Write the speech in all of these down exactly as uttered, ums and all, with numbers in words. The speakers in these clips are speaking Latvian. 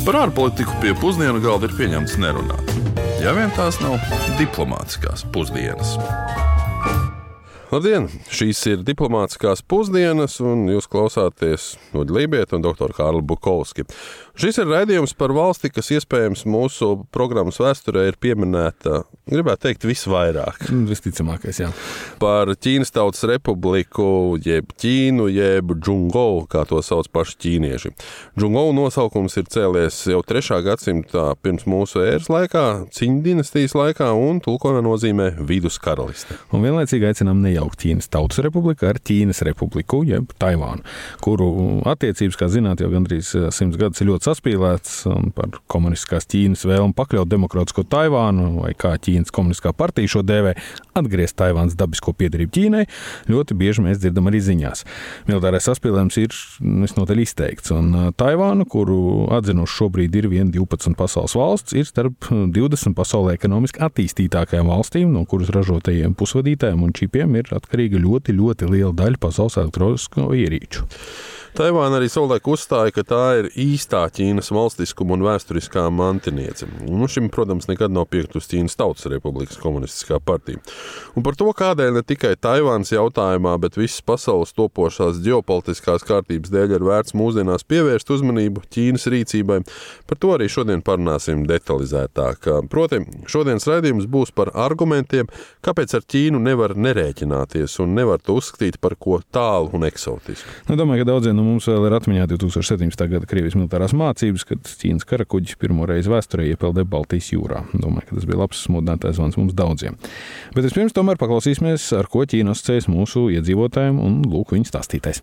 Par ārpolitiku pie pusdienu galda ir pieņemts nerunāt. Ja vien tās nav diplomātiskās pusdienas. Labdien! Šīs ir diplomātiskās pusdienas, un jūs klausāties Uģa Lībieta un doktoru Kārli Bukovski. Šis ir raidījums par valsti, kas iespējams mūsu programmas vēsturē ir pieminēta, gribētu teikt, visvairāk. Visticamākais, jā. Par Ķīnas Tautas Republiku, jeb Ķīnu, jeb Džungou, kā to sauc paši ķīnieši. Džungou nosaukums ir cēlies jau trešā gadsimtā pirms mūsu ēras laikā, Ciņu dinastijas laikā, un tulkojumā nozīmē vidus karaliste. Un vienlaicīgi aicinām nejaukt Ķīnas Tautas Republiku ar Ķīnas Republiku, jeb Taivānu, kuru attiecības, kā zināt, jau gandrīz simts gadus ir ļoti saspīlēts par komunistiskās Ķīnas vēlmu pakļaut demokrātisko Taivānu, vai kā Ķīnas komunistiskā partija šo dēvē, atgriezt Taivānas dabisko piederību Ķīnai, ļoti bieži mēs dzirdam arī ziņās. Militārais saspīlējums ir visnotaļ izteikts, un Taivānu, kuru atzinuši šobrīd ir viena divpadsmit pasaules valsts, ir starp divdesmit pasaulē ekonomiski attīstītākajām valstīm, no kuras ražotajiem pusvadītājiem un čipiem ir atkarīga ļoti, ļoti liela daļa pasaules elektronisko ierīču. Taivāna arī savulaik uzstāja, ka tā ir īstā Ķīnas valstiskuma un vēsturiskā mantiniece. Un šim, protams, nekad nav piektus Ķīnas Tautas Republikas komunistiskā partija. Un par to, kādēļ ne tikai Taivānas jautājumā, bet visas pasaules topošās ģeopolitiskās kārtības dēļ ir vērts mūsdienās pievērst uzmanību Ķīnas rīcībai, par to arī šodien parunāsim detalizētāk. Proti, šodienas raidījums būs par argumentiem, kāpēc ar Ķīnu nevar nerēķināties un nevar to uzskatīt par ko tālu un eksotisku. Nu, domāju, ka daudziem no mums vēl ir atmiņā divtūkstoš septiņpadsmitā gada Krievijas militārās mācības, kad Ķīnas karakuģi pirmo reizi vēsturē iepeldē Baltijas jūrā. Domāju, ka tas bija labs smodinātājs zvans mums daudziem. Bet vispirms tomēr paklausīsimies, ar ko Ķīna asociējas mūsu iedzīvotājiem, un lūk viņu stāstītais.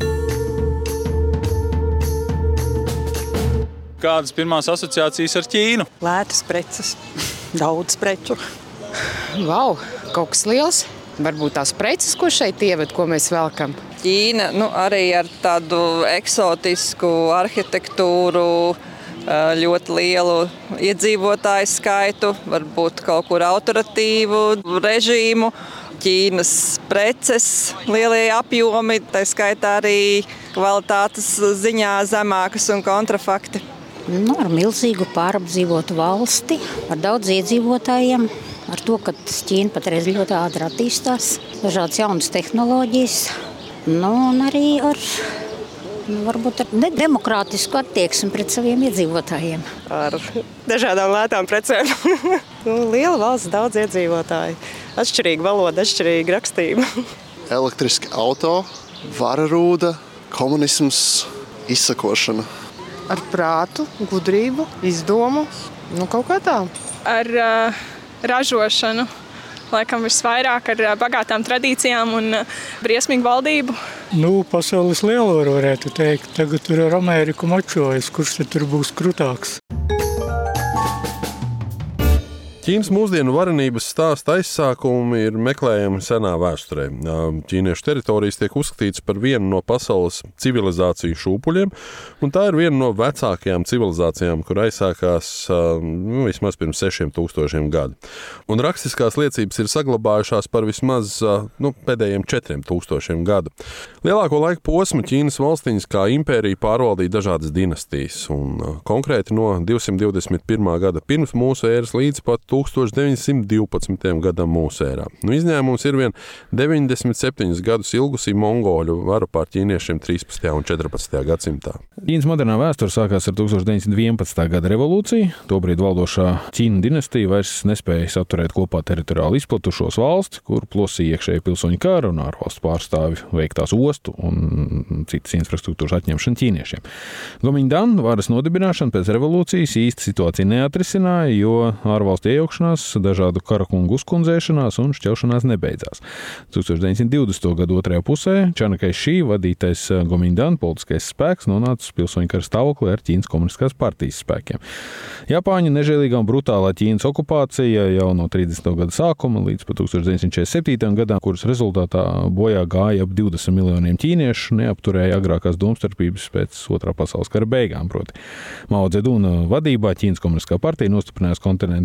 Kādas pirmās asociācijas ar Ķīnu? Lētas preces, daudz preču. Vau, kaut kas liels. Varbūt tās preces, ko šeit ieved, ko mēs velkam. Ķīna nu, arī ar tādu eksotisku arhitektūru, ļoti lielu iedzīvotāju skaitu, varbūt kaut kur autoritīvu režīmu. Ķīnas preces, lielie apjomi, tā skaitā arī kvalitātes ziņā zemākas un kontrafakti. Nu, ar milzīgu pārapdzīvotu valsti, ar daudz iedzīvotājiem. Ar to, ka Ķīna patreiz ļoti ātri attīstās, dažādas jaunas tehnoloģijas, nu, un arī ar, nu, varbūt ar nedemokrātisku attieksmi pret saviem iedzīvotājiem. Ar dažādām lētām precēm. nu, liela valsts, daudz iedzīvotāji. Atšķirīga valoda, atšķirīga rakstība. Elektriski auto, vararūda, komunisms, izsakošana. Ar prātu, gudrību, izdomu, nu kaut kā tā. Ar uh... ražošanu, laikam visvairāk ar bagātām tradīcijām un briesmīgu valdību. Nu, pasaules lielvaru varētu teikt. Tagad tur ar Ameriku mačojas, kurš tad tur būs krutāks. Ķīnas mūsdienu varenības stāsta aizsākumi ir meklējami senā vēsturē. Ķīniešu teritorijas tiek uzskatīts par vienu no pasaules civilizāciju šūpuļiem, un tā ir viena no vecākajām civilizācijām, kur aizsākās nu, vismaz pirms sešiem tūkstošiem gadu. Un rakstiskās liecības ir saglabājušās par vismaz nu, pēdējiem četriem tūkstošiem gadu. Lielāko laiku posmu Ķīnas valstiņas kā impērija pārvaldīja dažādas dinastijas, un konkrēti no divsimt divdesmit pirmā gada pirms mūsu ēras līdz pat tūkstoš deviņsimt divpadsmitajam gadam mūsu ērā. Nu, izņēmums ir vien deviņdesmit septiņus gadus ilgusī mongoļu varu pār ķīniešiem trīspadsmitajā un četrpadsmitajā gadsimtā. Ķīnas modernā vēsture sākās ar tūkstoš deviņsimt vienpadsmitā gada revolūciju. Tobrīd valdošā Ķīnu dinastija vairs nespēja saturēt kopā teritoriāli izplatušos valsti, kur plosīja iekšēji pilsoņu kara un ārvalstu pārstāvi veiktās ostu un citas infrastruktūras atņemšanu ķīniešiem. Gomiņdan varas nodibināšana pēc revolūcijas īsti situāciju neatrisināja, jo ārvalstu iejaukšanās, dažādu karakungu uzkundzēšanās un šķelšanās nebeidzās. tūkstoš deviņsimt divdesmito gadu otrajā pusē Čanakai Šī vadītais Gomiņdan politiskais spēks nonāca uz pilsoņu kara stāvoklī ar Ķīnas komunistiskās partijas spēkiem. Japāņu nežēlīgā un brutālā Ķīnas okupācija jau no trīsdesmito gada sākuma līdz pat tūkstoš deviņsimt četrdesmit septītajam gadam, kuras rezultātā bojā gāja ap divdesmit miljoniem ķīniešu, neapturēja agrākās domstarpības pēc otrā pasaules kara beigām. Proti, Mao Dzeduna vadībā Ķīnas komunistiskā partija nostiprinājās kontinentālajā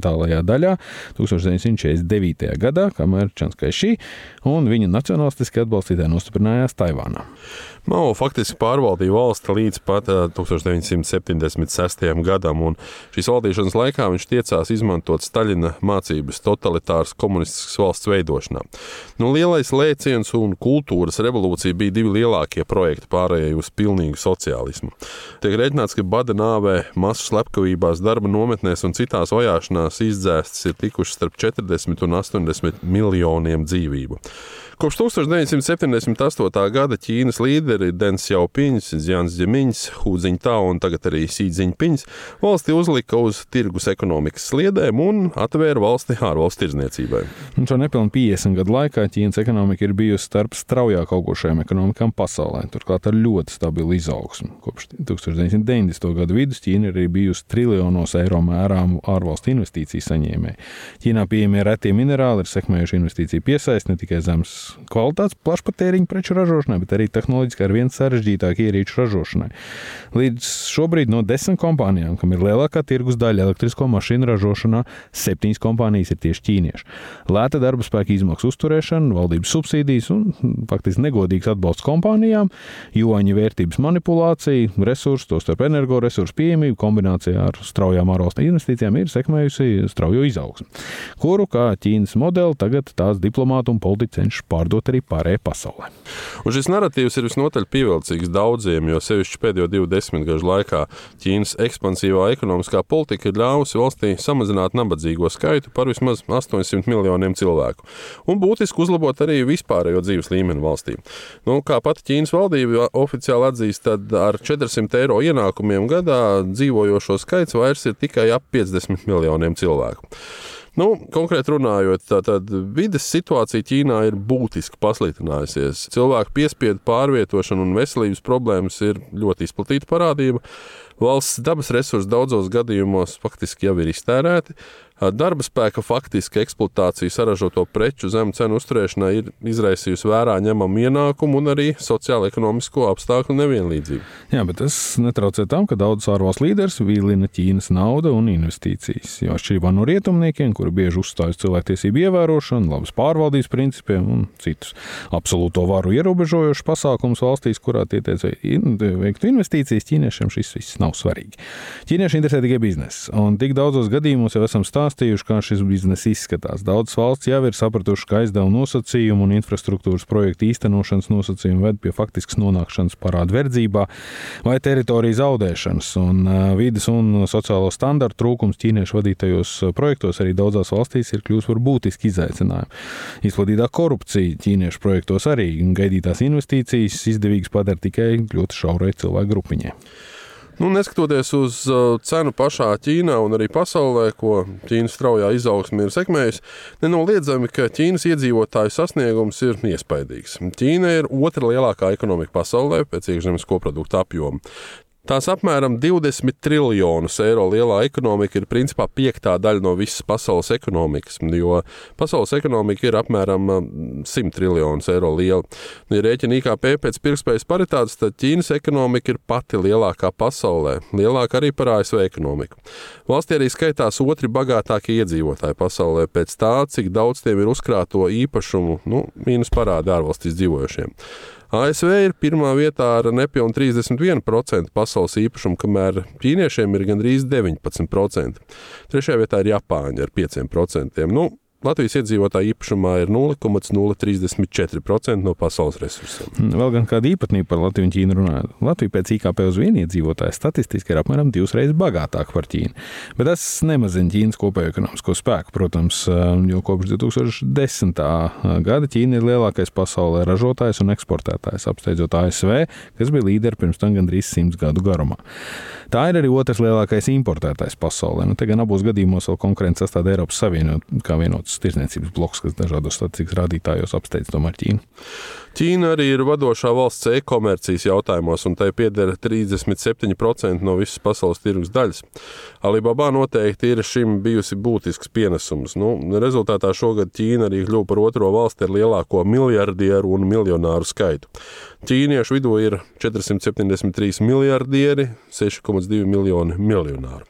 daļā tūkstoš deviņsimt četrdesmit devītajā gadā, kamēr Čans Kaišī un viņa nacionalistiski atbalstītāji nostiprinājās Taivānā. Mao faktiski pārvaldīja valsti līdz pat tūkstoš deviņsimt septiņdesmit sestajam gadam, un šīs valdīšanas laikā viņš tiecās izmantot Staļina mācības totalitāras komunistiskas valsts veidošanā. Nu, lielais lēciens un kultūras revolūcija bija divi lielākie projekti pārējai uz pilnīgu sociālismu. Tiek rēķināts, ka bada nāvē, masu slepkavībās, darba nometnēs un citās vajāšanās izdzēstas ir tikušas starp četrdesmit un astoņdesmit miljoniem dzīvību. Kopš tūkstoš deviņsimt septiņdesmit astotā gada Ķīnas līderi Deng Xiaopings, Jiang Zemin, Hu Jintao un tagad arī Xi Jinping valsti uzlika uz tirgus ekonomikas sliedēm un atvēra valsti ārvalstu tirdzniecībai. Un šo nepilnu piecdesmit gadu laikā Ķīnas ekonomika ir bijusi starp straujāk augošajām ekonomikām pasaulē, turklāt ar ļoti stabilu izaugsmu. Kopš tūkstoš deviņsimt deviņdesmito gadu vidus Ķīna ir bijusi triljonos eiro mērām ārvalstu investīciju saņēmēji. Ķīnā pieejamie retie minerāli ir sekmējuši investīciju piesaisti ne tikai zemes kvalitātes plašpatēriņu preču ražošanai, bet arī tehnoloģiski ar vien sarežģītāku ierīču ražošanai. Līdz šobrīd no desmit kompānijām, kam ir lielākā tirgus daļa elektrisko mašīnu ražošanā, septiņas kompānijas ir tieši ķīnieši. Lēta darba spēka izmaksu uzturēšana, valdības subsīdijas un faktiski negodīgs atbalsts kompānijām, juaņa vērtības manipulācija, resursu, tostarp energoresursu pieejamību kombinācijā ar straujām ārvalstu investīcijām ir sekmējusi straujo izaugsmu, kuru kā Ķīnas modeli tagad tās diplomāti un politiķi cenšas pārdot arī pārējai pasaulē. Un šis naratīvs ir visnotaļ pievilcīgs daudziem, jo sevišķi pēdējo divu desmitgažu laikā Ķīnas ekspansīvā ekonomiskā politika ir ļāvusi valstī samazināt nabadzīgo skaitu par vismaz astoņsimt miljoniem cilvēku un būtiski uzlabot arī vispārējo dzīves līmeni valstī. Nu, kā pati Ķīnas valdība oficiāli atzīst, tad ar četrsimt eiro ienākumiem gadā dzīvojošo skaits vairs ir tikai ap piecdesmit miljoniem cilvēku. Nu, konkrēti runājot, tātad vides situācija Ķīnā ir būtiski pasliktinājusies. Cilvēku piespiedu pārvietošana un veselības problēmas ir ļoti izplatīta parādība. Valsts dabas resursi daudzos gadījumos faktiski jau ir iztērēti. Darba spēka faktiska eksploatācija saražoto preču zemu cenu uzturēšanai ir izraisījusi vērā ņemamu ienākumu un arī sociālo-ekonomisko apstākļu nevienlīdzību. Jā, bet tas netraucē tam, ka daudz ārvalstu līderis vīlina Ķīnas nauda un investīcijas. Jo atšķirībā no rietumniekiem, kuri bieži uzstāj uz cilvēktiesību ievērošanu, labas pārvaldības principiem un citus absolūto varu ierobežojošus pasākumus valstīs, kurā tie tiec veiktu investīcijas, ķīniešiem šis viss nav svarīgi. Ķīnieši interesē tikai biznesa, un tik daudzos gadījumos jau esam stāstījuši, kā šis bizness izskatās. Daudzas valsts jau ir sapratuši, ka aizdevuma nosacījumu un infrastruktūras projektu īstenošanas nosacījumu ved pie faktiskas nonākšanas parādu verdzībā vai teritoriju zaudēšanas, un vides un sociālo standartu trūkums ķīniešu vadītajos projektos arī daudzās valstīs ir kļūst par būtisku izaicinājumu. Izplatītā korupcija ķīniešu projektos arī gaidītās investīcijas izdevīgas padara tikai ļoti šaurai cilvēku grupiņai. Nu, neskatoties uz cenu pašā Ķīnā un arī pasaulē, ko Ķīnas straujā izaugsme ir sekmējusi, nenoliedzami, ka Ķīnas iedzīvotāju sasniegums ir iespaidīgs. Ķīna ir otra lielākā ekonomika pasaulē pēc iekšzemes koprodukta apjoma. Tās apmēram divdesmit triljonus eiro lielā ekonomika ir principā piektā daļa no visas pasaules ekonomikas, jo pasaules ekonomika ir apmēram simt triljonus eiro liela. Ja rēķina I K P pēc pirktspējas paritātes, tad Ķīnas ekonomika ir pati lielākā pasaulē, lielāka arī par A S V ekonomiku. Valstī arī skaitās otri bagātākie iedzīvotāji pasaulē pēc tā, cik daudz tiem ir uzkrāto īpašumu, nu, mīnus parādi ārvalstīs dzīvojošiem. A S V ir pirmā vietā ar nepilnu trīsdesmit vienu procentu pasaules īpašumu, kamēr ķīniešiem ir gandrīz deviņpadsmit procenti. Trešajā vietā ir Japāņa ar pieciem procentiem. Nu, Latvijas iedzīvotāja īpašumā ir nulle komats nulle trīsdesmit četri procenti no pasaules resursiem. Vēl gan kāda īpatnība par Latviju un Ķīnu runājot. Latvija pēc I K P uz vienu iedzīvotāju statistiski ir apmēram divas reizes bagātāka par Ķīnu. Bet tas nemazina Ķīnas kopējo ekonomisko spēku, protams, jo kopš divi tūkstoši desmitā gada Ķīna ir lielākais pasaulē ražotājs un eksportētājs, apsteidzot A S V, kas bija līderi pirms tam gandrīz simts gadu garumā. Tā ir arī otrs lielākais importētājs pasaulē. Nu, te gan abos gadījumos vēl konkurence sastāda Eiropas Savienību kā vienots tirdzniecības bloks, kas dažādos statistikas rādītājos apsteidz tomēr Ķīnu. Ķīna arī ir vadošā valsts e-komercijas jautājumos, un tai pieder trīsdesmit septiņi procenti no visas pasaules tirgus daļas. Alibaba noteikti ir šim bijusi būtisks pienesums. Nu, rezultātā šogad Ķīna arī kļuva par otro valsti ar lielāko miljardieru un miljonāru skaitu. Ķīniešu vidū ir četri simti septiņdesmit trīs miljardieri, seši komats divi miljoni miljonāru.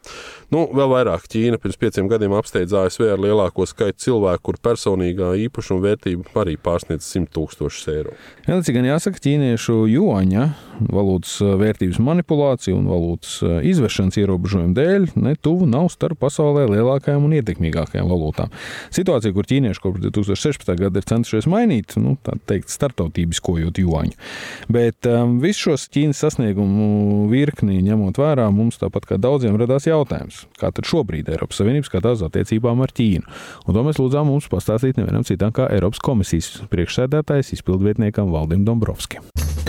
Nu, vēl vairāk Ķīna pirms pieciem gadiem apsteidz A S V ar lielāko skaitu cilvēku, kur personīgā īpašuma vērtība arī pārsniedz simt tūkstošus eiro. Jā, tas gan jāsaka, ķīniešu juaņa valūtas vērtības manipulācija un valūtas izvešanas ierobežojuma dēļ netuvu nav starp pasaulē lielākajām un ietekmīgākajām valūtām. Situācija, kur ķīnieši kopš divi tūkstoši sešpadsmitā gada ir centušies mainīt, nu, tā teikt, starptautibiskojot juaņu. Bet um, visu šos Ķīnas sasniegumu virkni ņemot vērā, mums tāpat kā daudziem radās jautājums, kā tad šobrīd Eiropas Savienības skatās attiecībām ar Ķīnu. Un to mēs lūdzām mums pastāstīt nevienam citam kā Eiropas komisijas priekšsēdētājs izpildvietniekam Valdim Dombrovskim.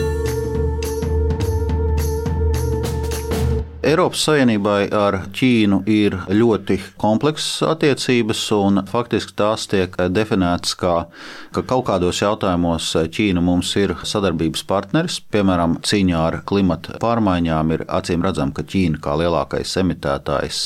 Eiropas Savienībai ar Ķīnu ir ļoti komplekssas attiecības, un faktiski tās tiek definētas kā, ka kaut kādos jautājumos Ķīna mums ir sadarbības partneris. Piemēram, cīņā ar klimata pārmaiņām ir acīm redzam, ka Ķīna kā lielākais emitētājs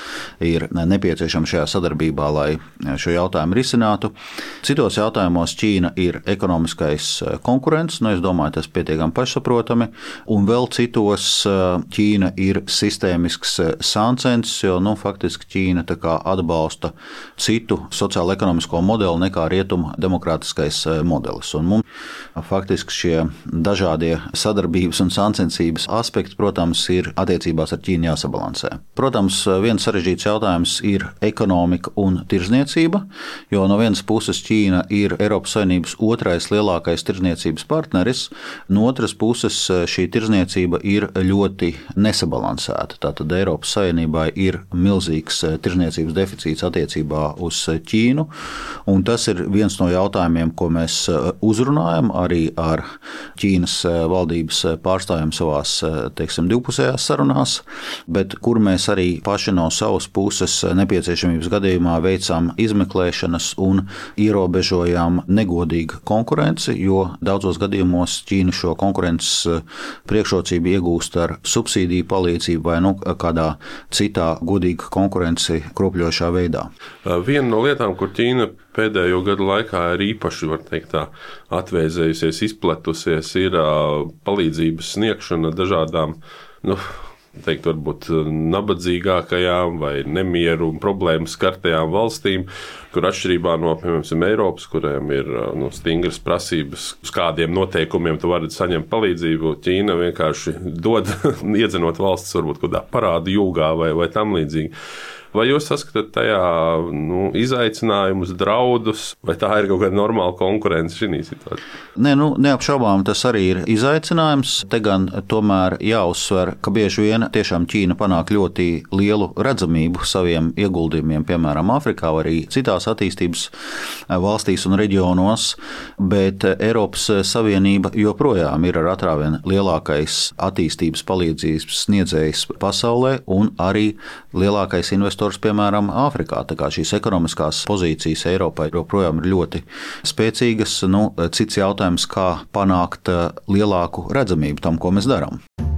ir nepieciešama šajā sadarbībā, lai šo jautājumu risinātu. Citos jautājumos Ķīna ir ekonomiskais konkurents, nu es domāju, tas pietiekami pašsaprotami, un vēl citos Ķīna ir sistēmisks sāncensis, jo nu, faktiski Ķīna tā kā atbalsta citu sociālo-ekonomisko modeli nekā rietumu demokrātiskais modelis. Un mums faktiski šie dažādie sadarbības un sāncensības aspekti, protams, ir attiecībās ar Ķīnu jāsabalansē. Protams, viens sarežģīts jautājums ir ekonomika un tirzniecība, jo no vienas puses Ķīna ir Eiropas Savienības otrais lielākais tirzniecības partneris, no otras puses šī tirzniecība ir ļoti nesabalansēta. Tātad Eiropas Savienībā ir milzīgs tirzniecības deficīts attiecībā uz Ķīnu, un tas ir viens no jautājumiem, ko mēs uzrunājam arī ar Ķīnas valdības pārstāvjiem savās, teiksim, divpusējās sarunās, bet kur mēs arī paši no savas puses nepieciešamības gadījumā veicam izmeklēšanas un ierobežojam negodīgu konkurenci, jo daudzos gadījumos Ķīna šo konkurences priekšrocību iegūst ar subsīdiju palīdzību vai nu, kādā citā godīga konkurenci kropļošā veidā. Viena no lietām, kur Ķīna pēdējo gadu laikā ir īpaši, var teikt tā, atvēzējusies, izpletusies, ir palīdzības sniegšana dažādām, nu, teikt, varbūt nabadzīgākajām vai nemieru un problēmu skartajām valstīm, kur atšķirībā no, piemēram, Eiropas, kuriem ir nu, stingras prasības, uz kādiem noteikumiem tu vari saņemt palīdzību, Ķīna vienkārši dod, iedzenot valstis varbūt kādā parādu jūgā vai, vai tam līdzīgi. Vai jūs saskatāt tajā nu, izaicinājumus, draudus, vai tā ir kaut kāda normāla konkurence šī situācijā? Nē, nu, neapšaubām tas arī ir izaicinājums. Te gan tomēr jāuzsver, ka bieži vien tiešām Ķīna panāk ļoti lielu redzamību saviem ieguldījumiem, piemēram, Āfrikā vai arī citās attīstības valstīs un reģionos, bet Eiropas Savienība joprojām ir ar atrāvien lielākais attīstības palīdzības sniedzējs pasaulē un arī lielākais investors, piemēram, Āfrikā. Tā kā šīs ekonomiskās pozīcijas Eiropai joprojām ir ļoti spēcīgas, nu, cits jautājums, kā panākt lielāku redzamību tam, ko mēs darām.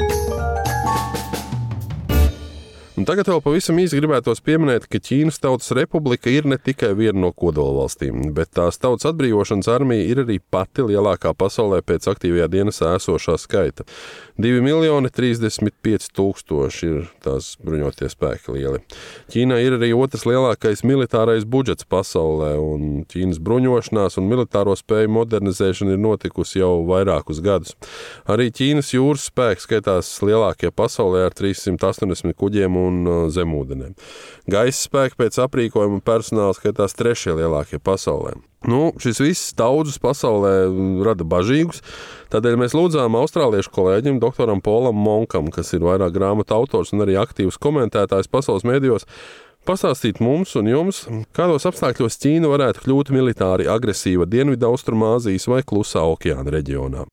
Un tagad vēl pavisam īsi gribētos pieminēt, ka Ķīnas Tautas Republika ir ne tikai viena no kodolvalstīm, bet tās tautas atbrīvošanas armija ir arī pati lielākā pasaulē pēc aktīvajā dienestā esošā skaita. divi miljoni trīsdesmit pieci tūkstoši ir tās bruņotie spēki lieli. Ķīnai ir arī otrs lielākais militārais budžets pasaulē, un Ķīnas bruņošanās un militāro spēju modernizēšana ir notikusi jau vairākus gadus. Arī Ķīnas jūras spēki skaitās lielākie pasaulē ar trīssimt astoņdesmit kuģiem un zemūdenēm. Gaisa spēki pēc aprīkojuma un personāla skaitās trešie lielākie pasaulē. Nu, šis viss daudzus pasaulē rada bažīgus, tādēļ mēs lūdzām austrāliešu kolēģim, doktoram Polam Monkam, kas ir vairāk grāmatu autors un arī aktīvs komentētājs pasaules mēdījos, pastāstīt mums un jums, kādos apstākļos Ķīna varētu kļūt militāri agresīva Dienvidu Austrumāzijas vai Klusā okeāna reģionā.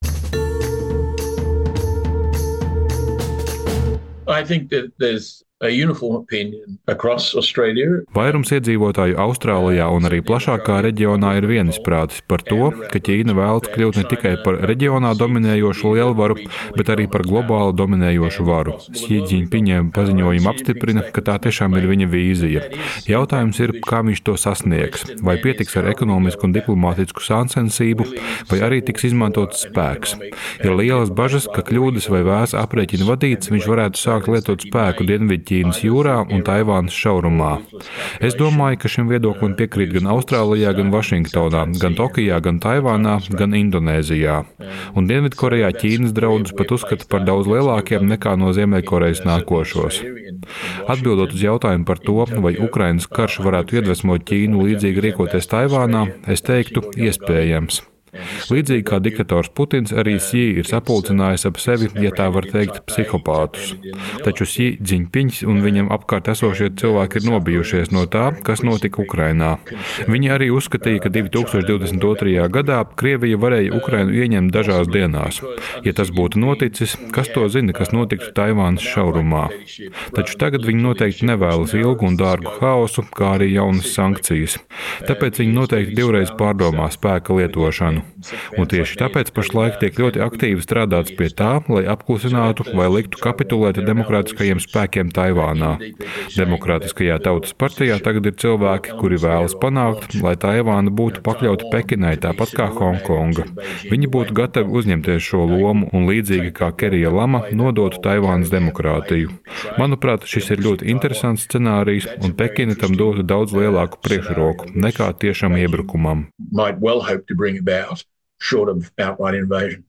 I think that there's a uniform opinion across Australia. Vairums iedzīvotāju Austrālijā un arī plašākā reģionā ir vienisprātis par to, ka Ķīna vēlas kļūt ne tikai par reģionā dominējošu lielvaru, bet arī par globāli dominējošu varu. Xi Jinpingam paziņojumi apstiprina, ka tā tiešām ir viņa vīzija. Jautājums ir, kā viņš to sasniegs. Vai pietiks ar ekonomisku un diplomātisku sāncensību, vai arī tiks izmantots spēks. Ir lielas bažas, ka kļūdas vai vēs aprēķina vadīts, viņš varētu sākt lietot spēku Dienvidu Ķīnas jūrā un Taivānas šaurumā. Es domāju, ka šim viedoklim piekrīt gan Austrālijā, gan Vašingtonā, gan Tokijā, gan Taivānā, gan Indonēzijā. Un Dienvidkorejā Ķīnas draudus pat uzskata par daudz lielākiem nekā no Ziemeļkorejas nākošos. Atbildot uz jautājumu par to, vai Ukrainas karš varētu iedvesmot Ķīnu līdzīgi rīkoties Taivānā, es teiktu, iespējams. Līdzīgi kā diktators Putins, arī Sī ir sapulcinājis ap sevi, ja tā var teikt, psihopātus. Taču Sī Džiņpiņš un viņam apkārt esošie cilvēki ir nobijušies no tā, kas notika Ukrainā. Viņi arī uzskatīja, ka divi tūkstoši divdesmit otrajā gadā Krievija varēja Ukrainu ieņemt dažās dienās. Ja tas būtu noticis, kas to zina, kas notiktu Taivānas šaurumā. Taču tagad viņi noteikti nevēlas ilgu un dārgu haosu, kā arī jaunas sankcijas. Tāpēc viņi noteikti divreiz pārdomā spēka lietošanu. Un tieši tāpēc pašlaik tiek ļoti aktīvi strādāts pie tā, lai apklusinātu vai liktu kapitulēt demokrātiskajiem spēkiem Taivānā. Demokrātiskajā tautas partijā tagad ir cilvēki, kuri vēlas panākt, lai Taivāna būtu pakļauta Pekinai tāpat kā Hongkonga. Viņi būtu gatavi uzņemties šo lomu un līdzīgi kā Kerija Lama nodotu Taivānas demokrātiju. Manuprāt, šis ir ļoti interesants scenārijs, un Pekina tam dotu daudz lielāku priekšroku nekā tiešam iebrukumam. Short of outright invasion.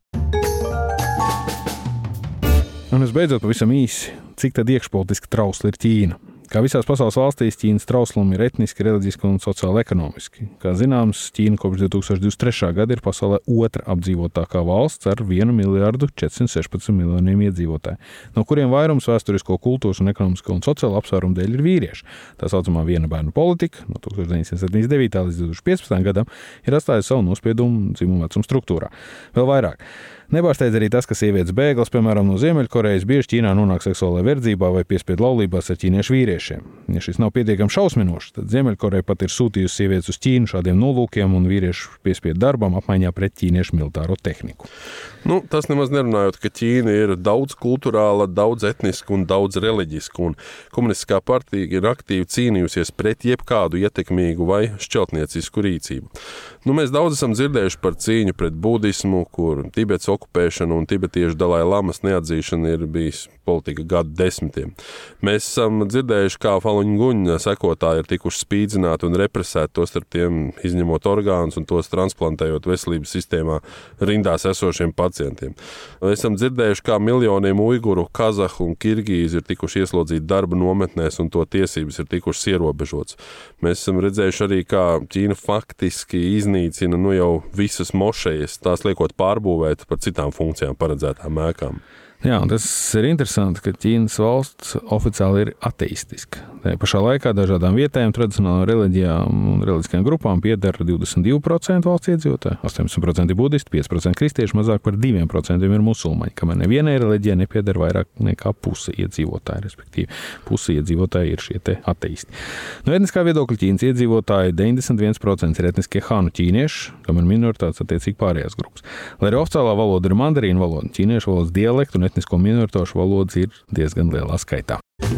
Un visbeidzot, pavisam īsi, cik tad iekšpolitiski trausla ir Ķīna? Kā visās pasaules valstīs, Ķīnas trauslumi ir etniski, reliģiski un sociāli ekonomiski. Kā zināms, Ķīna kopš divi tūkstoši divdesmit trešā gada ir pasaulē otra apdzīvotākā valsts ar vienu miljardu četrsimt sešpadsmit miljoniem iedzīvotāju, no kuriem vairums vēsturisko, kultūras un ekonomisko un sociālo apsvērumu dēļ ir vīrieši. Tā saucamā viena bērnu politika no tūkstoš deviņsimt septiņdesmit devītā līdz divi tūkstoši piecpadsmitajam gadam ir atstājusi savu nospiedumu dzimumu vecuma struktūrā. Vēl vairāk. Nebārsteidz arī tas, ka sievietes bēglas, piemēram, no Ziemeļkorejas, bieži Ķīnā nonāk seksuālajā verdzībā vai piespiedu laulībās ar ķīniešu vīriešiem. Ja šis nav pietiekami šausminošs, tad Ziemeļkoreja pat ir sūtījusi sievietes uz Ķīnu šādiem nolūkiem un vīriešu piespiedu darbam apmaiņā pret ķīniešu militāro tehniku. Nu, tas nemaz nerunājot, ka Ķīna ir daudz kulturāla, daudz etniska un daudz reliģiska, un komunistiskā partija ir aktīvi cīnījusies pret jebkādu ietekmīgu vai šķeltniecisku rīcību. Nu, mēs daudz esam dzirdējuši par cīņu pret budismu, kur Tibets okupēšana un tibetiešu Dalai Lamas neatzīšana ir bijis politika gadu desmitiem. Mēs esam dzirdējuši, kā Falun Gong sekotāji ir tikuši spīdzināti un represēti, to starp tiem izņemot orgānus un tos transplantējot veselības sistēmā rindās esošiem pacientiem. Esam dzirdējuši, kā miljoniem uiguru, kazahu un kirgīzi ir tikuši ieslodzīti darba nometnēs un to tiesības ir tikušas ierobežotas. Mēs esam redzējuši arī, kā Ķīna faktiski iznīcina nu jau visas mošejas, tās liekot pārbūvēt par citām funkcijām paredzētām ēkām. Jā, un tas ir interesanti, ka Ķīnas valsts oficiāli ir ateistiska. Tajā pašā laikā dažādām vietējām, tradicionālām reliģijām un reliģiskajām grupām pieder divdesmit divi procenti valsts iedzīvotāji, astoņdesmit procenti budisti, pieci procenti kristieši, mazāk par diviem procentiem ir musulmaņi, kamēr nevienai reliģijai nepieder vairāk nekā puse iedzīvotāji, respektīvi puse iedzīvotāji ir šie te ateisti. No etniskā viedokļa Ķīnas iedzīvotāji deviņdesmit viens procents ir etniskie hanu ķīnieši, kamēr minoritātes attiecīgi pārējās grupas. Lai arī oficiālā valoda ir mandarīnu valoda, ķīniešu valodas dialektu un etnisko minoritāšu valodas ir diezgan lielā skaitā.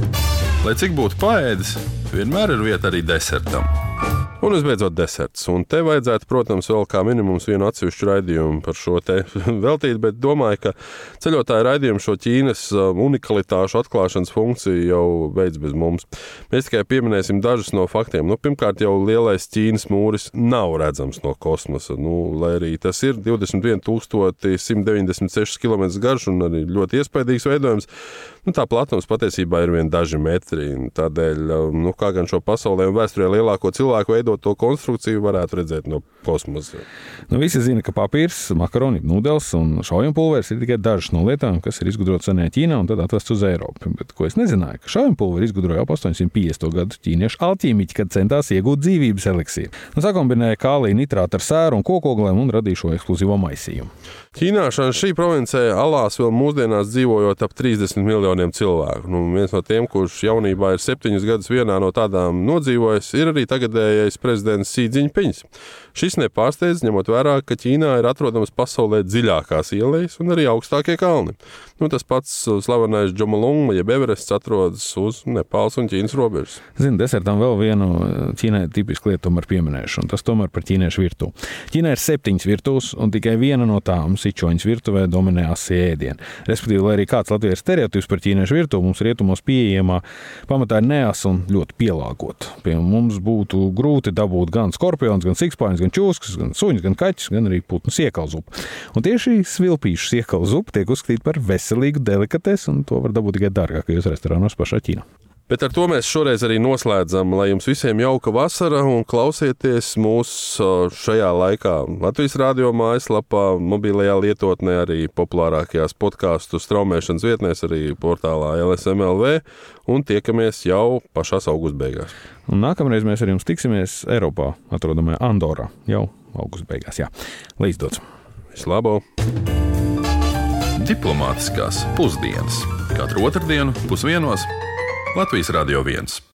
Lai cik būtu paēdis, vienmēr ir vieta arī desertam. Un visbeidzot deserts. Un te vajadzētu, protams, vēl kā minimums vienu atsevišķu raidījumu par šo te veltīt, bet domāju, ka ceļotāju raidījumu šo Ķīnas unikalitāšu atklāšanas funkciju jau beidz bez mums. Mēs tikai pieminēsim dažus no faktiem. Nu, pirmkārt, jau lielais Ķīnas mūris nav redzams no kosmosa. Nu, lai arī tas ir divdesmit viens tūkstoši simt deviņdesmit seši kilometri garš un arī ļoti iespaidīgs veidojums, nu, tā platums patiesībā ir vien daži metri. Tādēļ, nu, kā gan šo pasaulē un vēsturē lielāko cilvēku veidot to konstrukciju varētu redzēt no kosmosa. Nu, visi zina, ka papīrs, makaroni, nudels un šaujamapulveris ir tikai dažas no lietām, kas ir izgudrotas senajā Ķīnā un tad atvests uz Eiropu. Bet ko es nezināju, ka šaujamapulveri izgudroja ap astoņsimt piecdesmito gadu ķīniešu alķīmiķi, kad centās iegūt dzīvības eliksīru. Nu, sakombinēja kālija nitrātu ar sēru un kokoglēm un radīja šo ekskluzīvo maisījumu. Ķīnā šī provincē alās vēl mūsdienās dzīvojot ap trīsdesmit miljoniem cilvēku. Nu, viens no tiem, kurš jaunībā ir septiņus gadus vienā no tādām nodzīvojis, ir arī tagadējais Ķīnas prezidents Xi Jinpings. Šis nepārsteidz, ņemot vērā, ka Ķīnā ir atrodamas pasaulē dziļākās ielejas un arī augstākie kalni. Nu, tas pats slavenais Džomolungma, jeb Everests, atrodas uz Nepāles un Ķīnas robežas. Zinu, desertam vēl vienu Ķīnai tipisku lietu tomēr pieminēšu, un tas tomēr par ķīniešu virtuvi. Ķīnā ir septiņas virtuves, un tikai viena no tām sičoņas virtuvē dominē asie ēdieni. Respektīvi, lai arī kāds Latvijas stereotips par ķīniešu virtuvi mums rietumos pieejamā pamatā ir neasa un ļoti pielāgota. Pie mums būtu grūti dabūt gan skorpions, gan sikspāņus, gan čūskas, gan suņus, gan kaķus, gan arī putnu siekalu zupu. Un tieši svilpīšu siekalu zupu tiek uzskatīta par veselīgu delikatesi, un to var dabūt tikai dārgākajos restorānos pašā Ķīnā. Bet ar to mēs šoreiz arī noslēdzam, lai jums visiem jauka vasara un klausieties mūs šajā laikā Latvijas radio mājaslapā, mobilajā lietotnē, arī populārākajās podcastu straumēšanas vietnēs, arī portālā L S M L V, un tiekamies jau pašās augusta beigās. Un nākamreiz mēs ar jums tiksimies Eiropā, atrodamajā Andorā, jau augusta beigās. Jā. Lai izdodas! Vislabo! Diplomātiskās pusdienas. Katru otrdienu pusdienos Latvijas Radio viens.